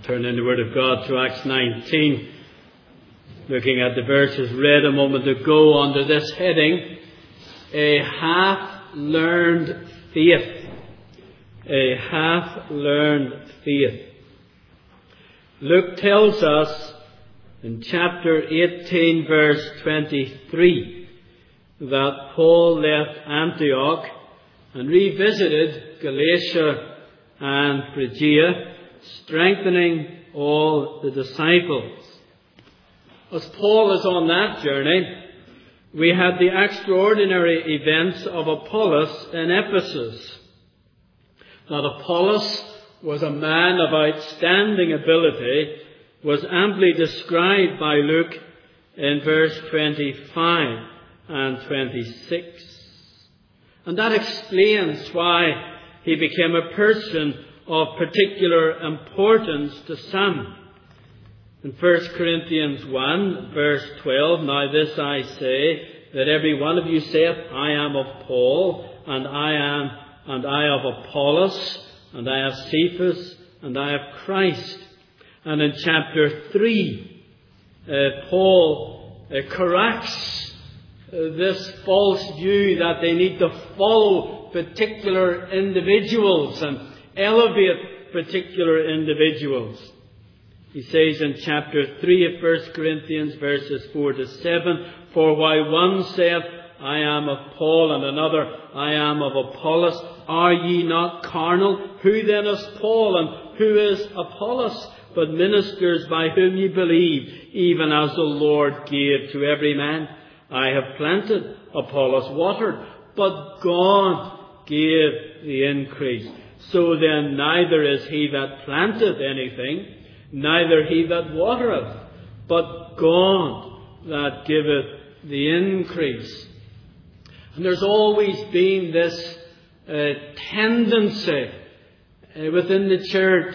Turn in the Word of God to Acts 19, looking at the verses read a moment ago under this heading, a half-learned faith. A half-learned faith. Luke tells us in chapter 18, verse 23, that Paul left Antioch and revisited Galatia and Phrygia, strengthening all the disciples. As Paul is on that journey, we had the extraordinary events of Apollos in Ephesus. Now, Apollos was a man of outstanding ability, was amply described by Luke in verse 25 and 26. And that explains why he became a person of particular importance to some. In 1 Corinthians 1, verse 12, now this I say, that every one of you saith, I am of Paul, and I of Apollos, and I of Cephas, and I of Christ. And in chapter 3, Paul corrects this false view that they need to follow particular individuals and elevate particular individuals. He says in chapter 3 of 1 Corinthians, verses 4 to 7, for while one saith, I am of Paul, and another, I am of Apollos, are ye not carnal? Who then is Paul, and who is Apollos? But ministers by whom ye believe, even as the Lord gave to every man. I have planted, Apollos watered, but God gave the increase. So then neither is he that planteth anything, neither he that watereth, but God that giveth the increase. And there's always been this tendency within the church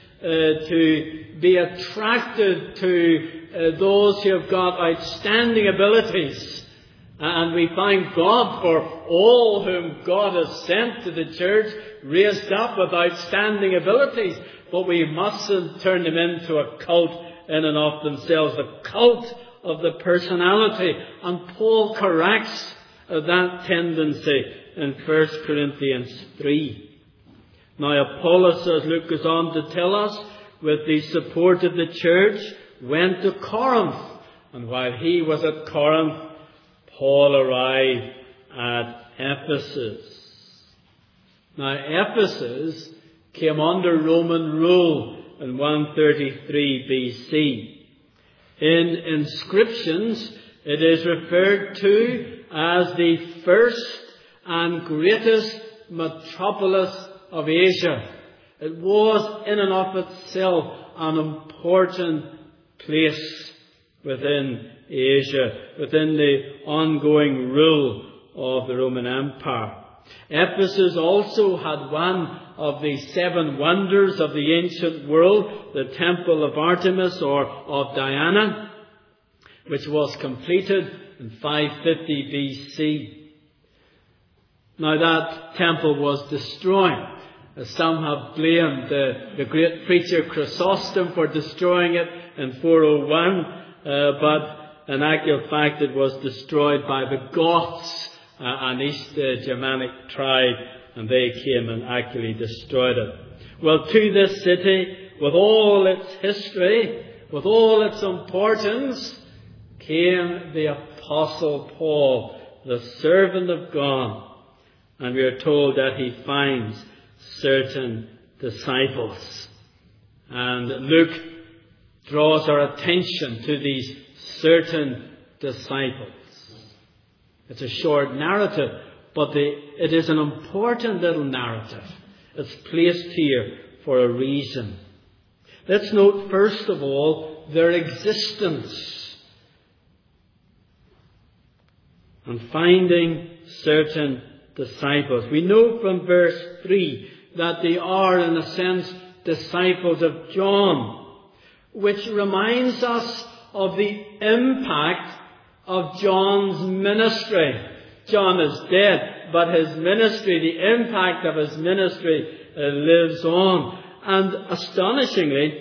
to be attracted to those who have got outstanding abilities. And we thank God for all whom God has sent to the church, raised up with outstanding abilities. But we mustn't turn them into a cult in and of themselves, a cult of the personality. And Paul corrects that tendency in 1 Corinthians 3. Now Apollos, as Luke goes on to tell us, with the support of the church, went to Corinth. And while he was at Corinth, Paul arrived at Ephesus. Now Ephesus came under Roman rule in 133 BC. In inscriptions, it is referred to as the first and greatest metropolis of Asia. It was in and of itself an important place within Asia, within the ongoing rule of the Roman Empire. Ephesus also had one of the 7 wonders of the ancient world, the Temple of Artemis or of Diana, which was completed in 550 BC. Now that temple was destroyed. Some have blamed the great preacher Chrysostom for destroying it in 401, but in actual fact it was destroyed by the Goths, an East Germanic tribe, and they came and actually destroyed it. Well, to this city, with all its history, with all its importance, came the Apostle Paul, the servant of God. And we are told that he finds certain disciples. And Luke draws our attention to these certain disciples. It's a short narrative, but it is an important little narrative. It's placed here for a reason. Let's note first of all their existence. And finding certain disciples. We know from verse 3 that they are, in a sense, disciples of John, which reminds us of the impact of John's ministry. John is dead, but his ministry, the impact of his ministry lives on. And astonishingly,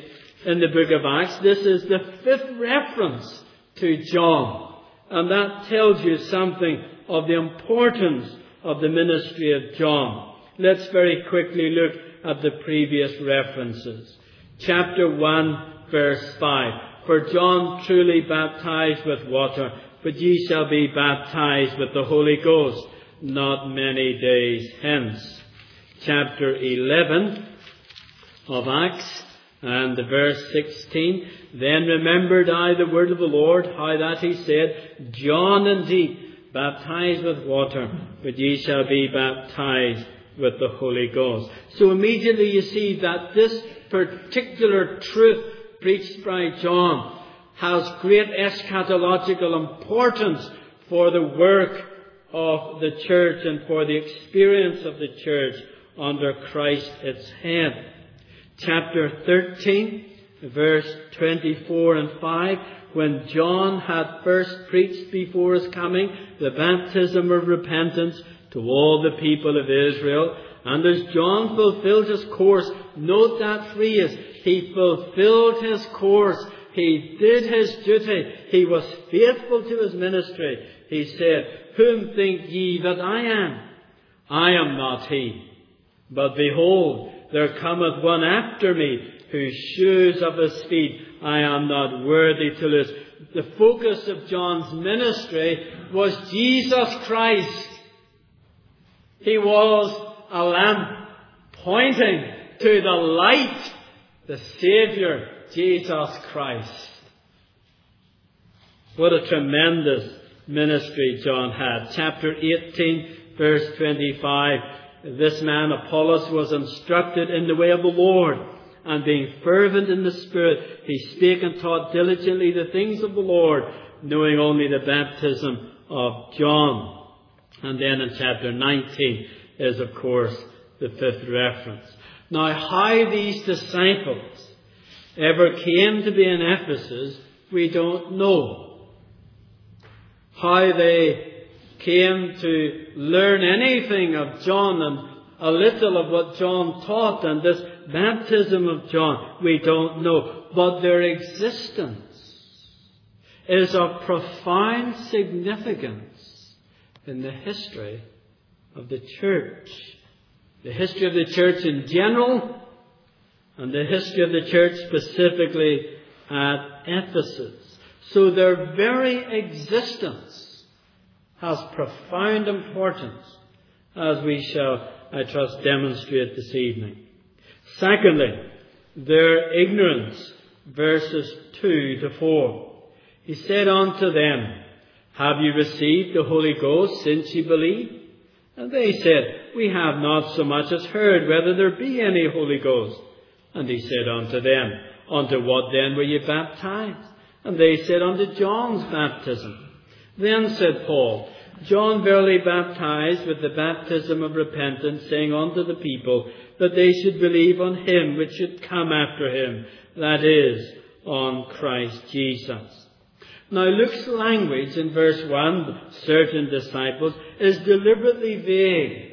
in the book of Acts. This is the 5th reference to John. And that tells you something of the importance of the ministry of John. Let's very quickly look at the previous references. Chapter 1, verse 5. For John truly baptized with water, but ye shall be baptized with the Holy Ghost not many days hence. Chapter 11 of Acts and verse 16. Then remembered I the word of the Lord, how that he said, John indeed baptized with water, but ye shall be baptized with the Holy Ghost. So immediately you see that this particular truth preached by John has great eschatological importance for the work of the church and for the experience of the church under Christ its head. Chapter 13, verse 24 and 5, when John had first preached before his coming the baptism of repentance to all the people of Israel, and as John fulfilled his course, note that phrase, he fulfilled his course, he did his duty, he was faithful to his ministry. He said, Whom think ye that I am? I am not he. But behold, there cometh one after me, whose shoes of his feet I am not worthy to loose. The focus of John's ministry was Jesus Christ. He was a lamp pointing to the light, the Saviour, Jesus Christ. What a tremendous ministry John had. Chapter 18, verse 25. This man Apollos was instructed in the way of the Lord, and being fervent in the Spirit, he spake and taught diligently the things of the Lord, knowing only the baptism of John. And then in chapter 19 is, of course, the 5th reference. Now, how these disciples ever came to be in Ephesus, we don't know. How they came to learn anything of John and a little of what John taught and this baptism of John, we don't know. But their existence is of profound significance in the history of the church. The history of the church in general, and the history of the church specifically at Ephesus. So their very existence has profound importance, as we shall, I trust, demonstrate this evening. Secondly, their ignorance, verses 2 to 4. He said unto them, Have you received the Holy Ghost since ye believe? And they said, We have not so much as heard whether there be any Holy Ghost. And he said unto them, Unto what then were ye baptized? And they said, Unto John's baptism. Then said Paul, John verily baptized with the baptism of repentance, saying unto the people that they should believe on him which should come after him, that is, on Christ Jesus. Now Luke's language in verse 1, certain disciples, is deliberately vague.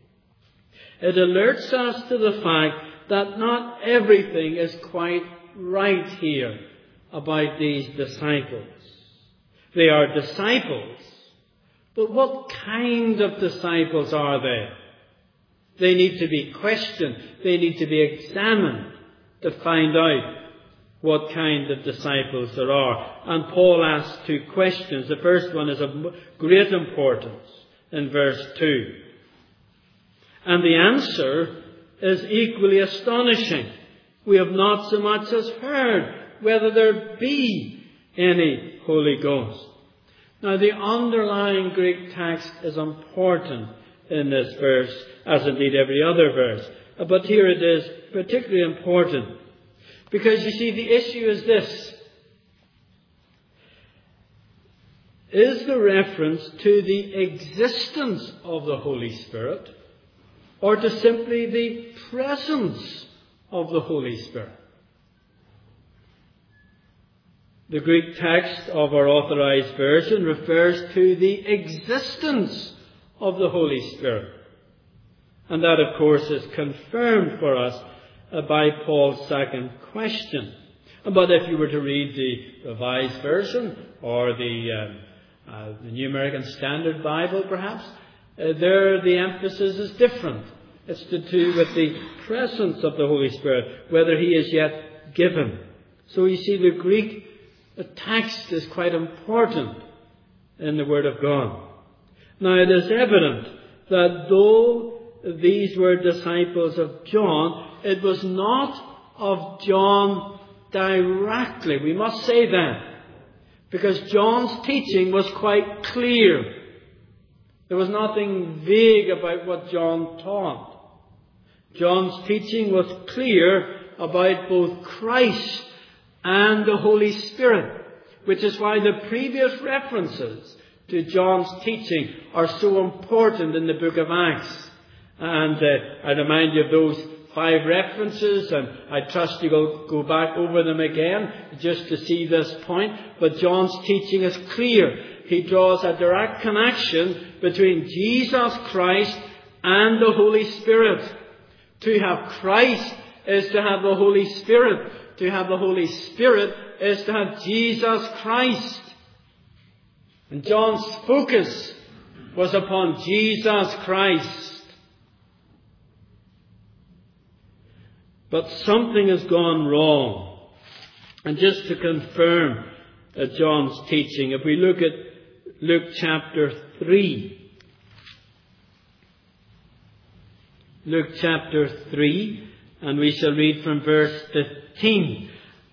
It alerts us to the fact that not everything is quite right here about these disciples. They are disciples, but what kind of disciples are they? They need to be questioned. They need to be examined to find out what kind of disciples there are. And Paul asks 2 questions. The first one is of great importance in verse 2. And the answer is equally astonishing. We have not so much as heard whether there be any Holy Ghost. Now, the underlying Greek text is important in this verse, as indeed every other verse. But here it is particularly important. Because you see, the issue is this. Is the reference to the existence of the Holy Spirit, or to simply the presence of the Holy Spirit? The Greek text of our Authorized Version refers to the existence of the Holy Spirit. And that, of course, is confirmed for us by Paul's second question. But if you were to read the Revised Version or the New American Standard Bible, perhaps, there the emphasis is different. It's to do with the presence of the Holy Spirit, whether He is yet given. So you see, the Greek text is quite important in the Word of God. Now it is evident that though these were disciples of John, it was not of John directly. We must say that. Because John's teaching was quite clear. There was nothing vague about what John taught. John's teaching was clear about both Christ and the Holy Spirit, which is why the previous references to John's teaching are so important in the book of Acts. And I remind you of those 5 references, and I trust you will go back over them again just to see this point. But John's teaching is clear. He draws a direct connection between Jesus Christ and the Holy Spirit. To have Christ is to have the Holy Spirit. To have the Holy Spirit is to have Jesus Christ. And John's focus was upon Jesus Christ. But something has gone wrong. And just to confirm John's teaching, if we look at Luke chapter 3. Luke chapter 3, and we shall read from verse 15.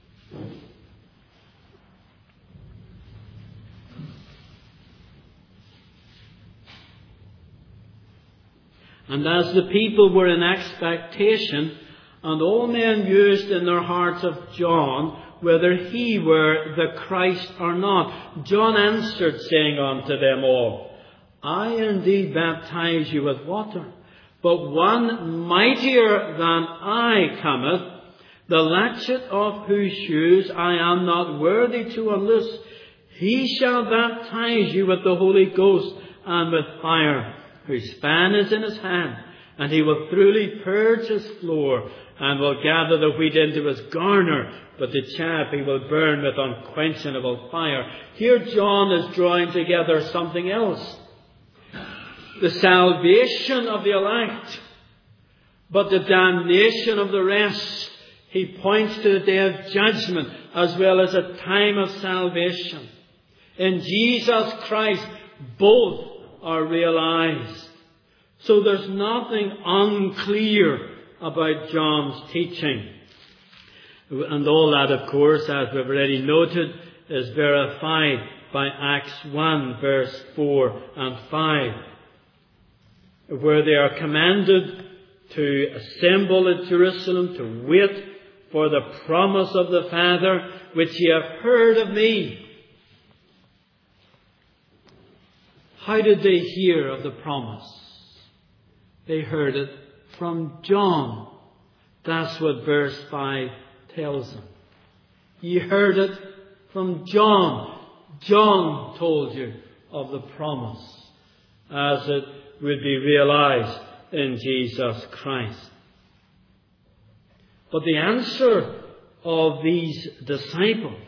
And as the people were in expectation, and all men mused in their hearts of John, whether he were the Christ or not, John answered, saying unto them all, I indeed baptize you with water, but one mightier than I cometh, the latchet of whose shoes I am not worthy to unloose. He shall baptize you with the Holy Ghost and with fire, whose fan is in his hand, and he will thoroughly purge his floor, and will gather the wheat into his garner, but the chaff he will burn with unquenchable fire. Here John is drawing together something else. The salvation of the elect, but the damnation of the rest. He points to the day of judgment as well as a time of salvation. In Jesus Christ, both are realized. So there's nothing unclear about John's teaching. And all that, of course, as we've already noted, is verified by Acts 1, verse 4 and 5, where they are commanded to assemble at Jerusalem to wait for the promise of the Father, which ye have heard of me. How did they hear of the promise? They heard it from John. That's what verse 5 tells them. Ye heard it from John. John told you of the promise as it would be realized in Jesus Christ. But the answer of these disciples,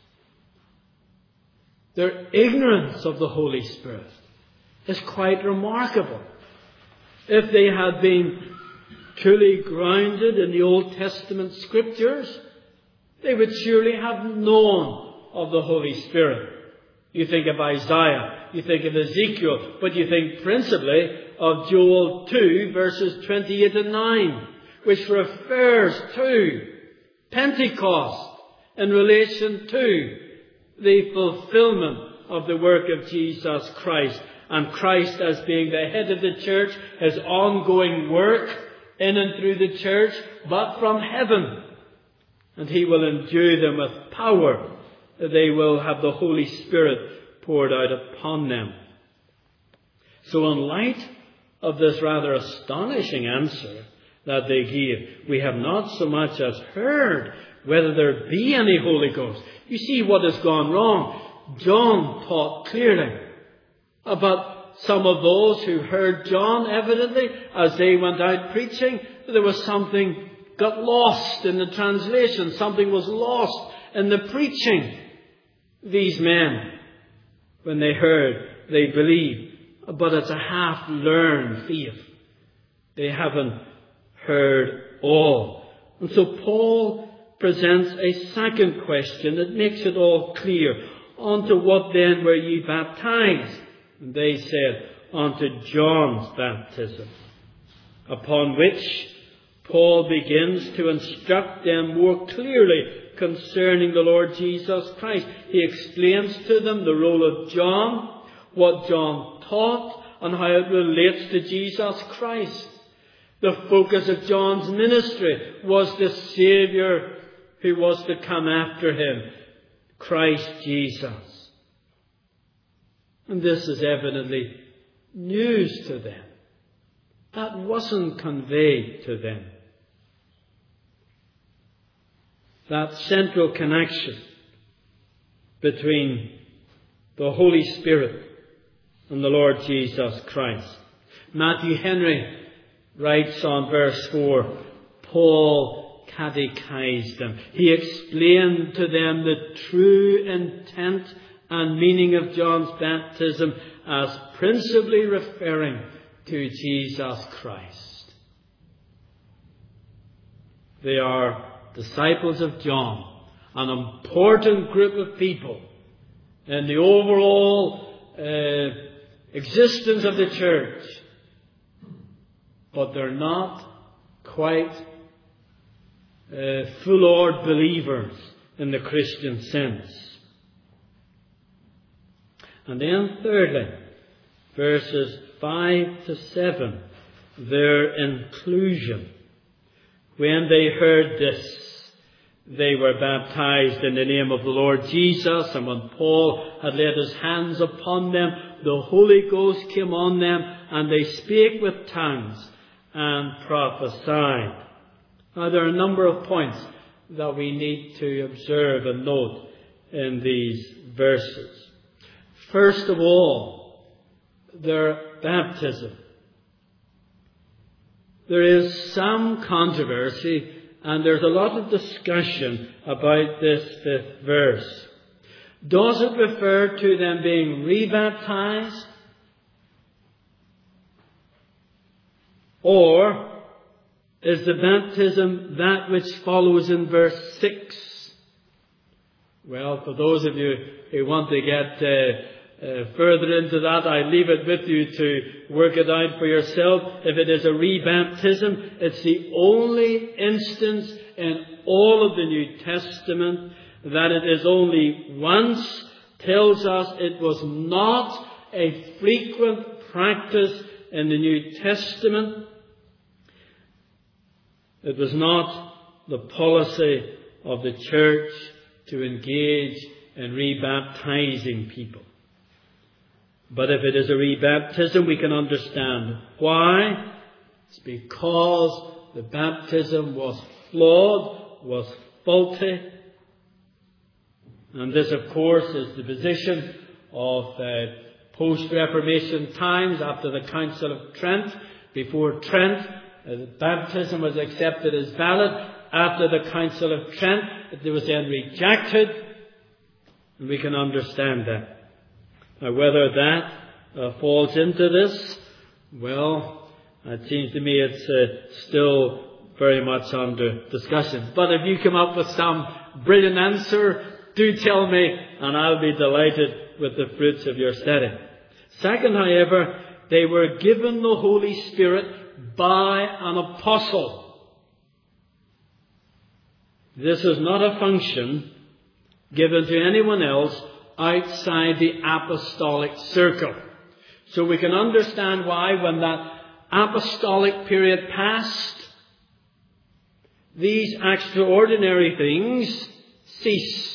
their ignorance of the Holy Spirit, is quite remarkable. If they had been truly grounded in the Old Testament Scriptures, they would surely have known of the Holy Spirit. You think of Isaiah, you think of Ezekiel, but you think principally of Joel 2, verses 28 and 9, which refers to Pentecost in relation to the fulfillment of the work of Jesus Christ. And Christ as being the head of the church, his ongoing work in and through the church, but from heaven. And he will endue them with power. They will have the Holy Spirit poured out upon them. So in light of this rather astonishing answer that they gave, we have not so much as heard whether there be any Holy Ghost. You see what has gone wrong. John taught clearly about some of those who heard John, evidently, as they went out preaching. There was something got lost in the translation. Something was lost in the preaching. These men, when they heard, they believed. But it's a half-learned faith. They haven't heard all. And so Paul presents a second question that makes it all clear. Unto what then were ye baptized? And they said, unto John's baptism. Upon which Paul begins to instruct them more clearly concerning the Lord Jesus Christ. He explains to them the role of John, what John taught, and how it relates to Jesus Christ. The focus of John's ministry was the Saviour who was to come after him, Christ Jesus. And this is evidently news to them. That wasn't conveyed to them. That central connection between the Holy Spirit and the Lord Jesus Christ. Matthew Henry writes on verse 4, Paul catechized them. He explained to them the true intent and meaning of John's baptism as principally referring to Jesus Christ. They are disciples of John, an important group of people in the overall existence of the church. But they're not quite full-ored believers in the Christian sense. And then thirdly, verses 5 to 7, their inclusion. When they heard this, they were baptized in the name of the Lord Jesus, and when Paul had laid his hands upon them, the Holy Ghost came on them, and they spake with tongues and prophesied. Now there are a number of points that we need to observe and note in these verses. First of all, their baptism. There is some controversy and there's a lot of discussion about this fifth verse. Does it refer to them being rebaptized? Or is the baptism that which follows in verse 6? Well, for those of you who want to get further into that, I leave it with you to work it out for yourself. If it is a rebaptism, it's the only instance in all of the New Testament that it is only once, tells us it was not a frequent practice in the New Testament. It was not the policy of the church to engage in rebaptizing people. But if it is a rebaptism, we can understand why. It's because the baptism was flawed, was faulty. And this, of course, is the position of post-Reformation times after the Council of Trent. Before Trent, baptism was accepted as valid. After the Council of Trent, it was then rejected. And we can understand that. Now, whether that falls into this, well, it seems to me it's still very much under discussion. But if you come up with some brilliant answer, do tell me, and I'll be delighted with the fruits of your study. Second, however, they were given the Holy Spirit by an apostle. This is not a function given to anyone else outside the apostolic circle. So we can understand why when that apostolic period passed, these extraordinary things ceased.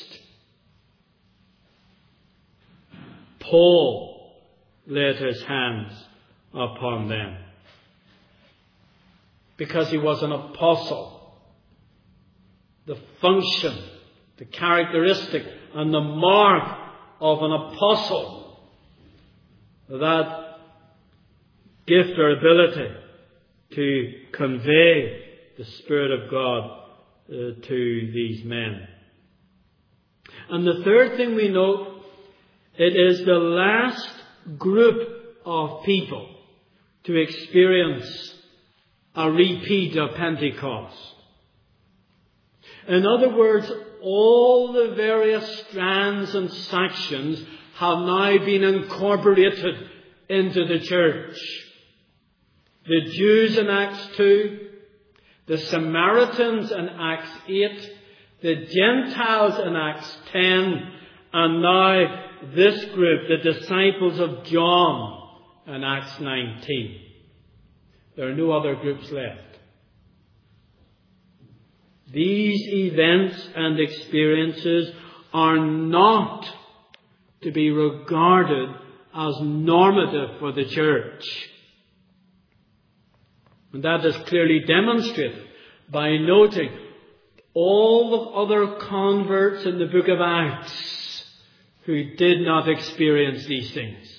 Paul laid his hands upon them because he was an apostle. The function, the characteristic, and the mark of an apostle, that gift or ability to convey the Spirit of God to these men. And the third thing we note, it is the last group of people to experience a repeat of Pentecost. In other words, all the various strands and sections have now been incorporated into the church. The Jews in Acts 2, the Samaritans in Acts 8, the Gentiles in Acts 10, and now this group, the disciples of John in Acts 19. There are no other groups left. These events and experiences are not to be regarded as normative for the church. And that is clearly demonstrated by noting all the other converts in the book of Acts who did not experience these things.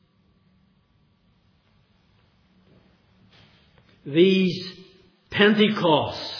These Pentecosts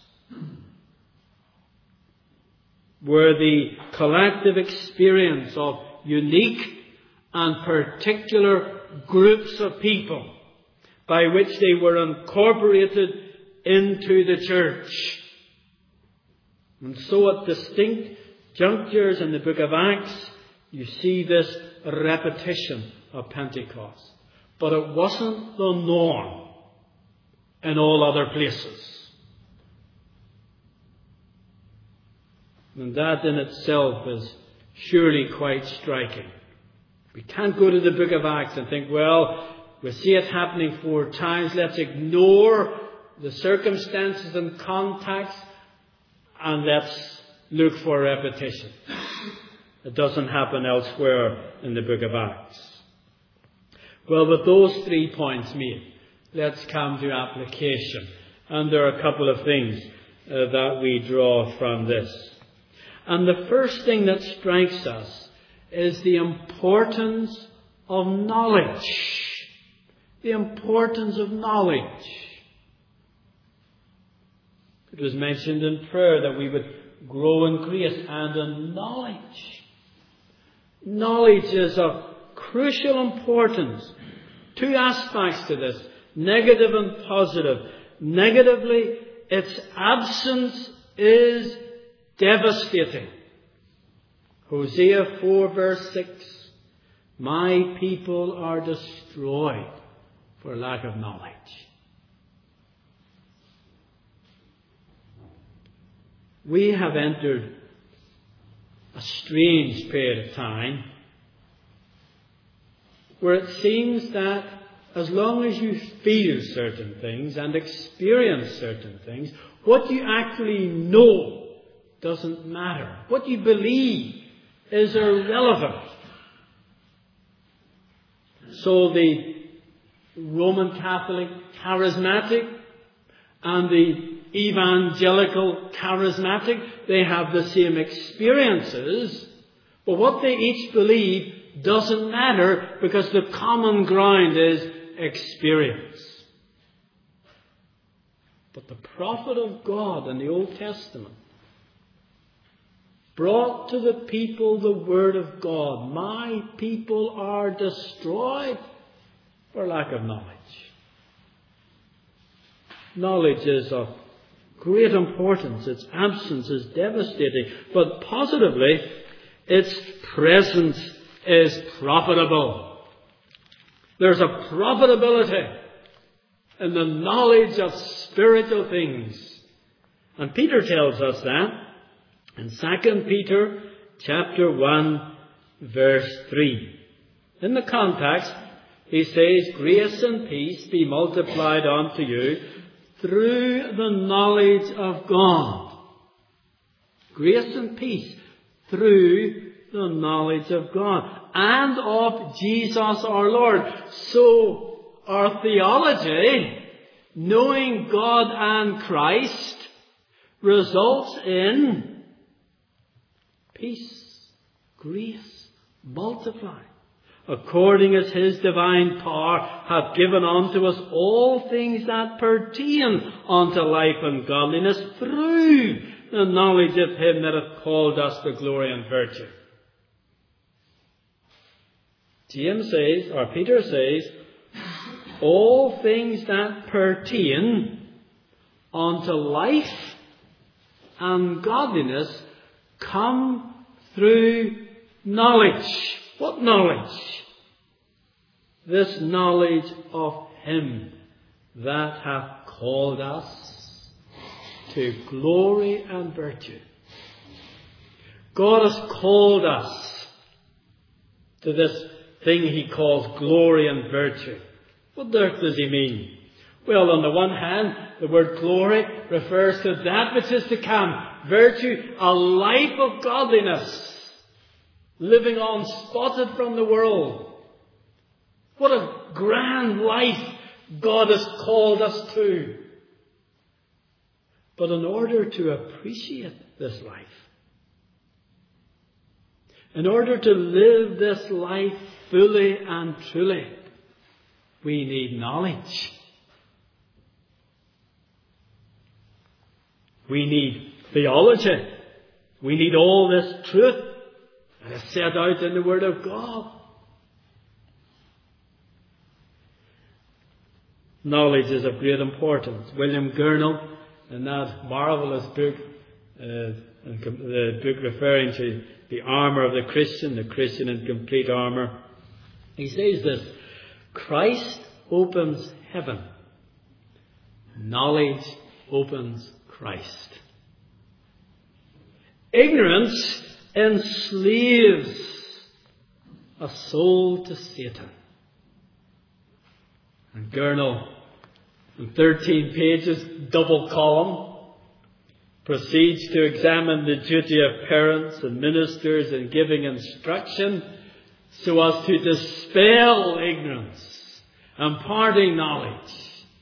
were the collective experience of unique and particular groups of people by which they were incorporated into the church. And so at distinct junctures in the book of Acts, you see this repetition of Pentecost. But it wasn't the norm in all other places. And that in itself is surely quite striking. We can't go to the book of Acts and think, well, we see it happening 4 times. Let's ignore the circumstances and context and let's look for repetition. It doesn't happen elsewhere in the book of Acts. Well, with those 3 points made, let's come to application. And there are a couple of things that we draw from this. And the first thing that strikes us is the importance of knowledge. The importance of knowledge. It was mentioned in prayer that we would grow in grace and in knowledge. Knowledge is of crucial importance. 2 aspects to this, negative and positive. Negatively, its absence is devastating. Hosea 4 verse 6, my people are destroyed for lack of knowledge. We have entered a strange period of time where it seems that as long as you feel certain things and experience certain things, what you actually know doesn't matter. What you believe is irrelevant. So the Roman Catholic charismatic and the evangelical charismatic, they have the same experiences, but what they each believe doesn't matter because the common ground is experience. But the prophet of God in the Old Testament brought to the people the word of God. My people are destroyed for lack of knowledge. Knowledge is of great importance. Its absence is devastating. But positively, its presence is profitable. There's a profitability in the knowledge of spiritual things. And Peter tells us that in 2 Peter chapter 1 verse 3. In the context, he says, grace and peace be multiplied unto you through the knowledge of God. Grace and peace through the knowledge of God and of Jesus our Lord. So our theology, knowing God and Christ, results in peace, grace, multiplied. according as his divine power hath given unto us all things that pertain unto life and godliness through the knowledge of him that hath called us to glory and virtue. James says, or Peter says, all things that pertain unto life and godliness come through knowledge. What knowledge? This knowledge of him that hath called us to glory and virtue. God has called us to this thing he calls glory and virtue. What on earth does he mean? Well, on the one hand, the word glory refers to that which is to come. Virtue, a life of godliness, living unspotted from the world. What a grand life God has called us to. But in order to appreciate this life, in order to live this life fully and truly, we need knowledge. We need theology. We need all this truth that is set out in the Word of God. Knowledge is of great importance. William Gurnall, in that marvellous book, the book referring to the armour of the Christian in complete armour, he says this: Christ opens heaven. Knowledge opens Christ. Ignorance enslaves a soul to Satan. And Gurnall, in 13 pages, double column, proceeds to examine the duty of parents and ministers in giving instruction so as to dispel ignorance, imparting knowledge.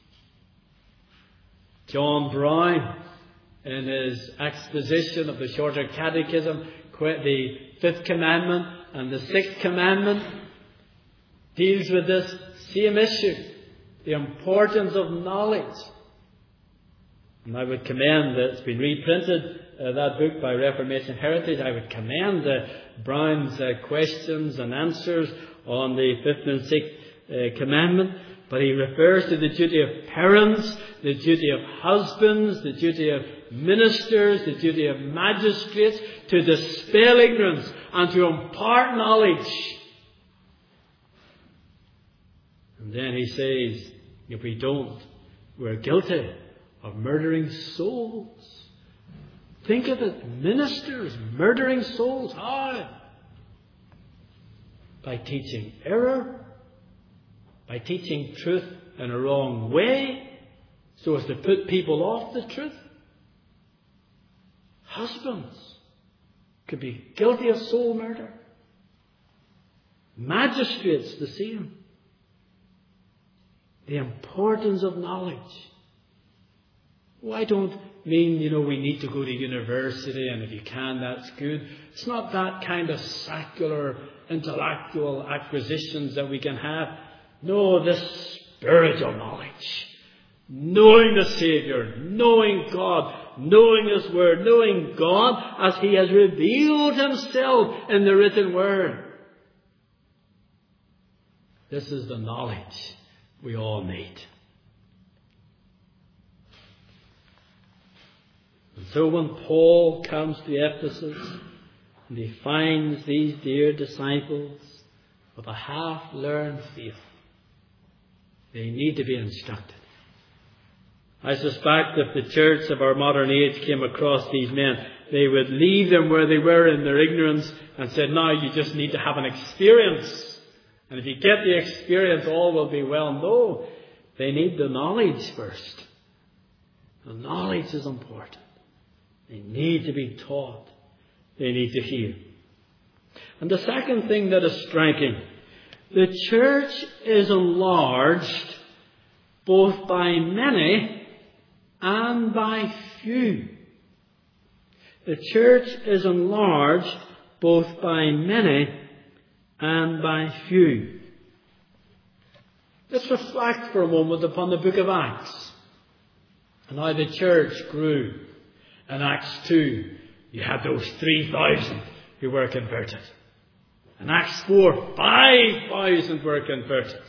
John Brown, in his exposition of the Shorter Catechism, the 5th commandment and the 6th commandment, deals with this same issue, the importance of knowledge. And I would commend, it's been reprinted, that book by Reformation Heritage. I would commend Brown's questions and answers on the 5th and 6th commandment. But he refers to the duty of parents, the duty of husbands, the duty of ministers, the duty of magistrates, to dispel ignorance and to impart knowledge. And then he says, if we don't, we're guilty of murdering souls. Think of it, ministers murdering souls. How? By teaching error, by teaching truth in a wrong way, so as to put people off the truth. Husbands could be guilty of soul murder. Magistrates, the same. The importance of knowledge. Oh, I don't mean, we need to go to university, and if you can, that's good. It's not that kind of secular, intellectual acquisitions that we can have. No, this spiritual knowledge. Knowing the Saviour, knowing God, knowing His Word, knowing God as He has revealed Himself in the written Word. This is the knowledge we all need. And so when Paul comes to Ephesus and he finds these dear disciples with a half-learned faith, they need to be instructed. I suspect if the church of our modern age came across these men, they would leave them where they were in their ignorance and said, now you just need to have an experience. And if you get the experience, all will be well. No, they need the knowledge first. The knowledge is important. They need to be taught. They need to hear. And the second thing that is striking, the church is enlarged both by many and by few. The church is enlarged both by many and by few. Let's reflect for a moment upon the book of Acts and how the church grew. In Acts 2, you had those 3,000 who were converted. In Acts 4, 5,000 were converted.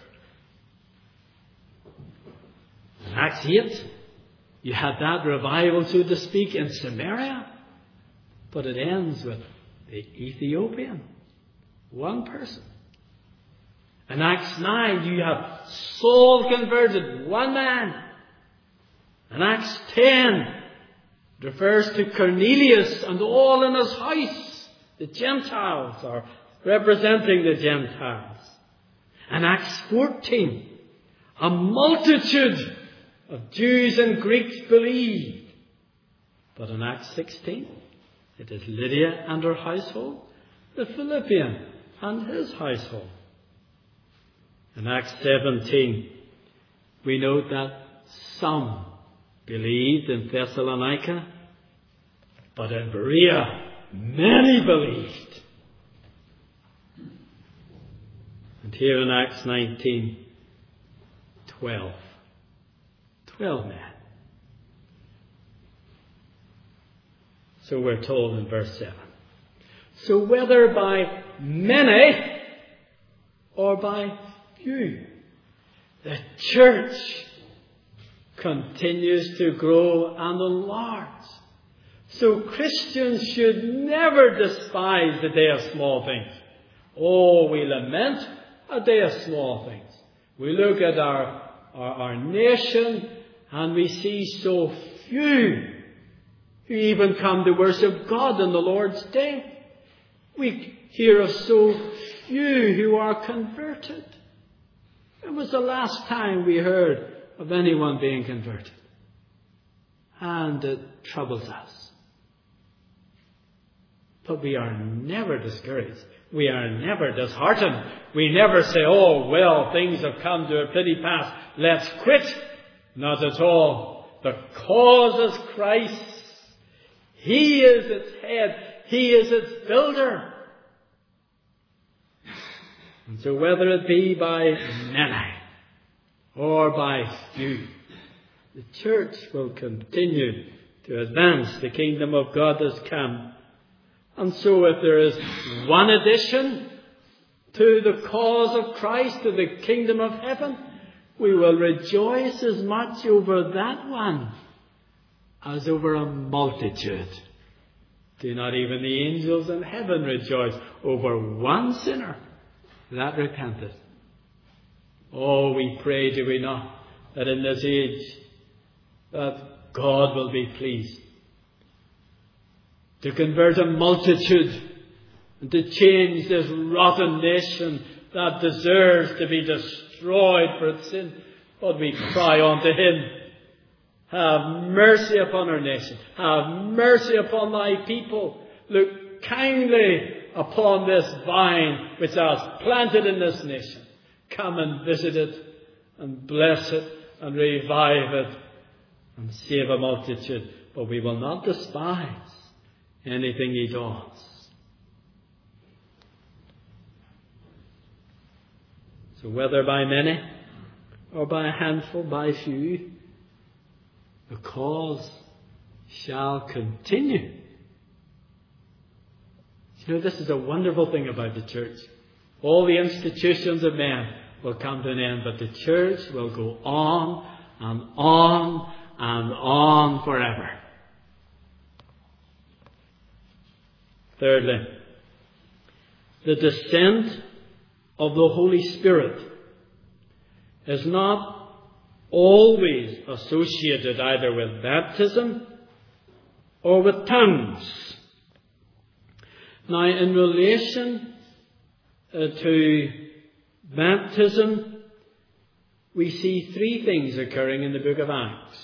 In Acts 8, you had that revival, so to speak, in Samaria. But it ends with the Ethiopian. One person. In Acts 9, you have Saul converted, one man. In Acts 10, it refers to Cornelius and all in his house. The Gentiles are representing the Gentiles. In Acts 14, a multitude of Jews and Greeks believed. But in Acts 16, it is Lydia and her household, the Philippian and his household. In Acts 17, we note that some believed in Thessalonica, but in Berea, many believed. And here in Acts 19, 12 men. So we're told in verse 7. So whether by many or by few, the church continues to grow and enlarge. So Christians should never despise the day of small things. Oh, we lament a day of small things. We look at our nation and we see so few who even come to worship God on the Lord's day. We hear of so few who are converted. When was the last time we heard of anyone being converted? And it troubles us. But we are never discouraged. We are never disheartened. We never say, oh, well, things have come to a pretty pass. Let's quit. Not at all. The cause is Christ. He is its head. He is its builder. And so whether it be by many or by few, the church will continue to advance. The kingdom of God has come. And so if there is one addition to the cause of Christ, to the kingdom of heaven, we will rejoice as much over that one as over a multitude. Do not even the angels in heaven rejoice over one sinner that repented? Oh, we pray, do we not, that in this age that God will be pleased to convert a multitude and to change this rotten nation that deserves to be destroyed for its sin. But we cry unto Him, have mercy upon our nation. Have mercy upon thy people. Look kindly upon this vine which thou hast planted in this nation. Come and visit it and bless it and revive it and save a multitude. But we will not despise anything He does. So whether by many or by a handful, by few, the cause shall continue. You know, this is a wonderful thing about the church. All the institutions of men will come to an end, but the church will go on and on and on forever. Thirdly, the descent of the Holy Spirit is not always associated either with baptism or with tongues. Now, in relation to baptism, we see three things occurring in the book of Acts.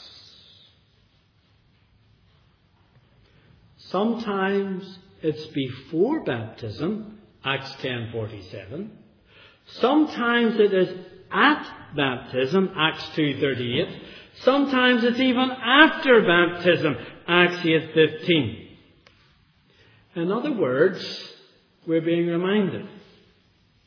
Sometimes it's before baptism, Acts 10:47. Sometimes it is at baptism, Acts 2:38. Sometimes it's even after baptism, Acts 8:15. In other words, we're being reminded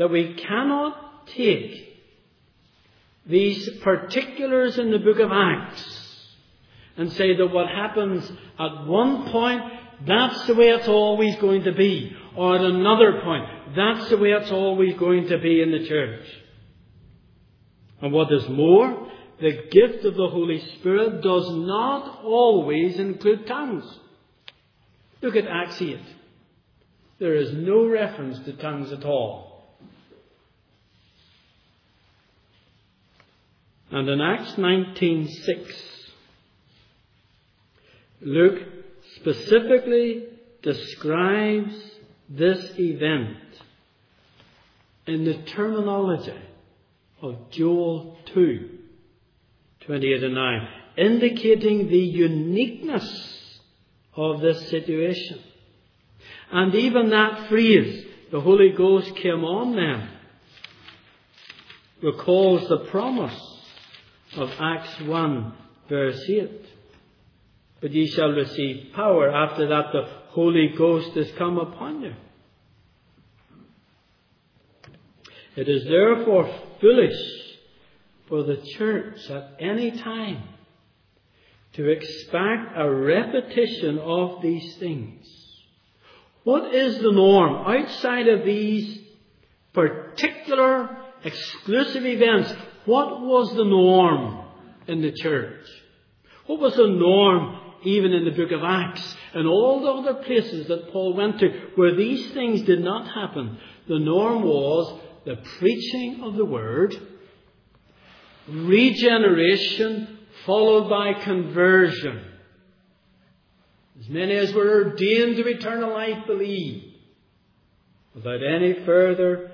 that we cannot take these particulars in the book of Acts and say that what happens at one point, that's the way it's always going to be. Or at another point, that's the way it's always going to be in the church. And what is more, the gift of the Holy Spirit does not always include tongues. Look at Acts 8. There is no reference to tongues at all. And in Acts 19:6, Luke specifically describes this event in the terminology of Joel 2:28 and 9, indicating the uniqueness of this situation. And even that phrase, the Holy Ghost came on them, recalls the promise of Acts 1 verse 8. But ye shall receive power after that the Holy Ghost is come upon you. It is therefore foolish for the church at any time to expect a repetition of these things. What is the norm outside of these particular exclusive events? What was the norm in the church? What was the norm even in the book of Acts and all the other places that Paul went to where these things did not happen? The norm was the preaching of the word, regeneration followed by conversion. As many as were ordained to eternal life believe, without any further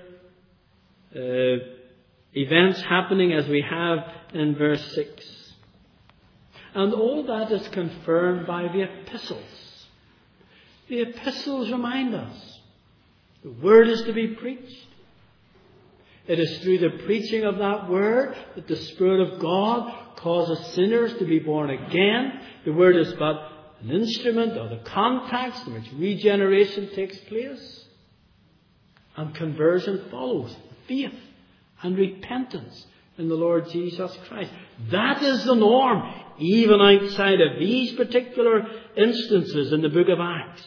events happening as we have in verse 6. And all that is confirmed by the epistles. The epistles remind us the word is to be preached. It is through the preaching of that word that the Spirit of God causes sinners to be born again. The word is but an instrument or the context in which regeneration takes place. And conversion follows. Faith and repentance in the Lord Jesus Christ. That is the norm, even outside of these particular instances in the book of Acts.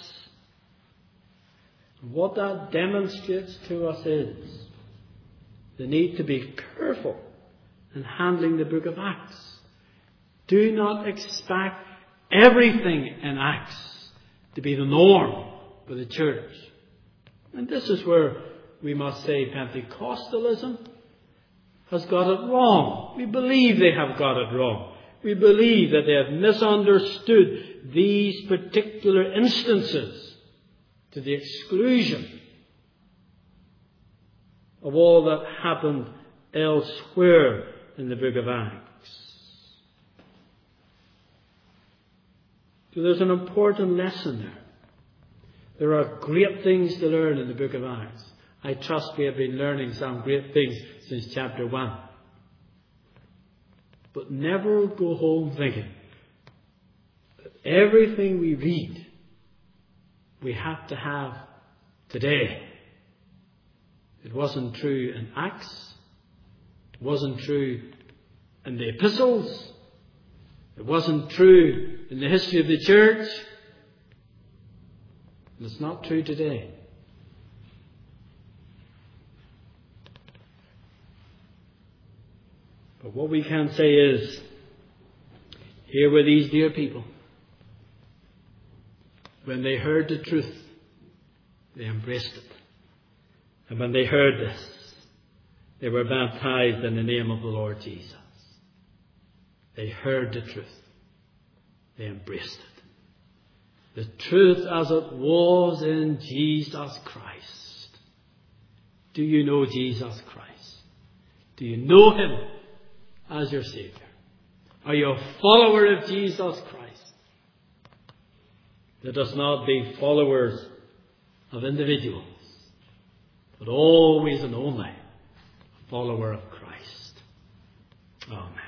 What that demonstrates to us is the need to be careful in handling the book of Acts. Do not expect everything in Acts to be the norm for the church. And this is where we must say Pentecostalism has got it wrong. We believe they have got it wrong. We believe that they have misunderstood these particular instances to the exclusion of all that happened elsewhere in the book of Acts. So there's an important lesson there. There are great things to learn in the book of Acts. I trust we have been learning some great things since chapter 1. But never go home thinking that everything we read we have to have today. It wasn't true in Acts. It wasn't true in the epistles. It wasn't true in the history of the church. And it's not true today. But what we can say is, here were these dear people. When they heard the truth, they embraced it. And when they heard this, they were baptized in the name of the Lord Jesus. They heard the truth. They embraced it. The truth as it was in Jesus Christ. Do you know Jesus Christ? Do you know Him as your Saviour? Are you a follower of Jesus Christ? Let us not be followers of individuals, but always and only a follower of Christ. Amen.